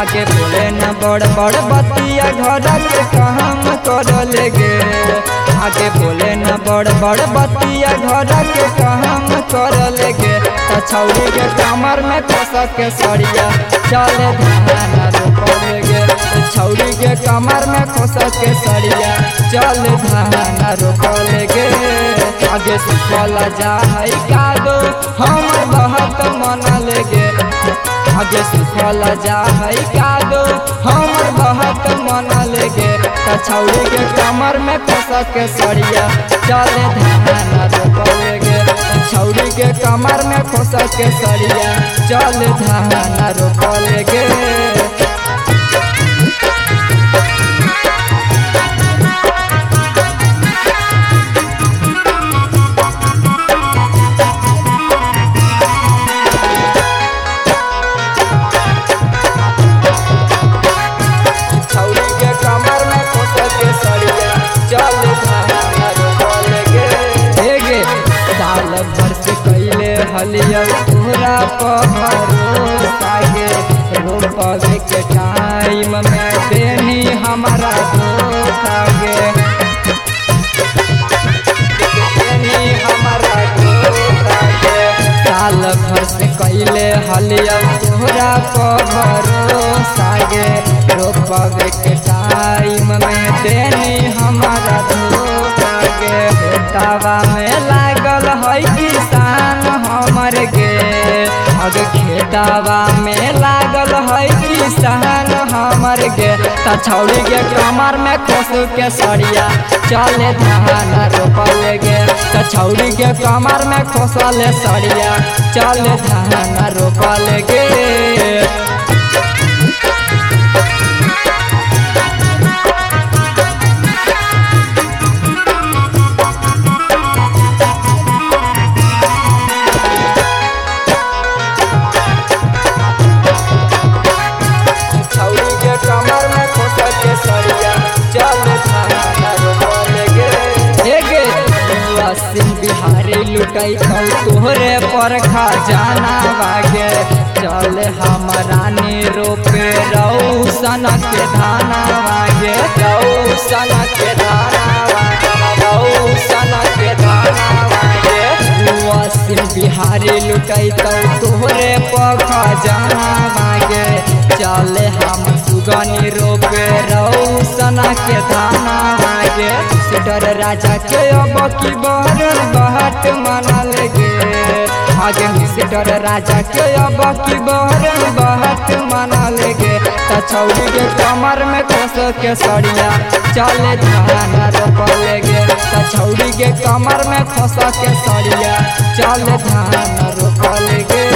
आगे बोले न बड़ बड़ बतिया घर के काम कर गे। आगे बोले न बड़ बड़ बतिया घर के काम कर गे। छौरी के कमर में कस के सड़िया चले धान रोपल गे। छौरी के कमर में कस के सड़िया चल धान रोपल गे। आगे सुखल जा है कादो हमर बहुत मन गे। आगे सुखल जा है कादो हमर बहुत मन गे। छौरी के कमर में कस के सड़िया चले धान रोपल गे। छौरी के कमर में कस के सड़िया चल धान रोपल गे। हलिया तोरा भरोसा गे। रोपवे के टाइम में देनी हमारा धोखा गे। देनी हमारा धोखा गे। साल भर से कैले हलिया तोरा भरोसा गे। रोपवे के टाइम में देनी हमारा धोखा गे। खेतवा में लागल है किसान हमर गे। अगे खेतवा में लागल है किसान हमर गे। छौरी के कमर में कस के सड़िया चले धान रोपल गे। छौरी के कमर में कसल सड़िया चले धान रोपल गे। बिहारी लुटाई तोहरे पर खजाना बागे। चल हमारा ने रोपे रौसन के धाना बागे। रौसन के धाना बागे। रौसन के धाना बागे। बिहारी लुटाई तोहरे पर खजाना बागे। चल हम सुगनी रोपे रौसन के धाना बागे। डर राजा के अब की बहर बहट मनल गे। आगे से डर राजा के अब की बहर बहट मनल गे। छौरी के कमर में कस के सड़िया चले धान रोपल गे। छौरी के कमर में कस के सड़िया चले धान रोपल गे।